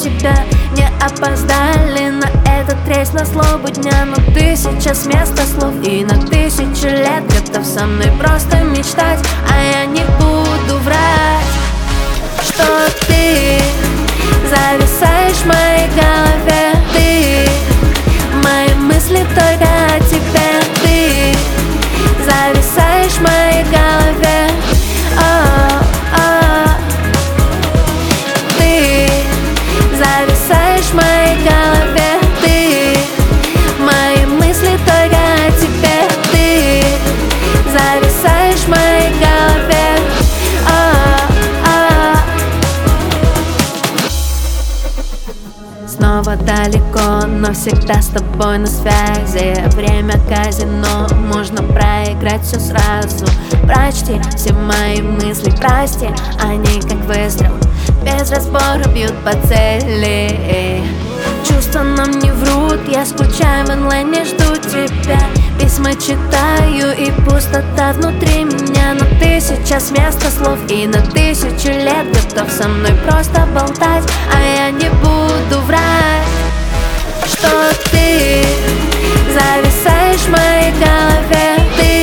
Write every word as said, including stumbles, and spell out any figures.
тебя. Не опоздали на этот рейс на злобу дня, но ты сейчас вместо слов и на тысячу лет готов со мной просто мечтать. А я не буду врать, что ты зависаешь в моей голове. Ты, мои мысли только о тебе. Ты зависаешь в моей голове. О, о. Ты зависаешь в моей голове. Ты, мои мысли только о тебе. Ты зависаешь в моей голове. О, о. Снова далеко, но всегда с тобой на связи. Время казино, можно проиграть все сразу. Прочти все мои мысли, прости, они как выстрел, без разбора бьют по цели. Чувства нам не врут, я скучаю в онлайне, жду тебя. Письма читаю и пустота внутри меня, но ты сейчас вместо слов и на тысячу лет готов со мной просто болтать. А я не буду врать, что ты зависаешь в моей голове. Ты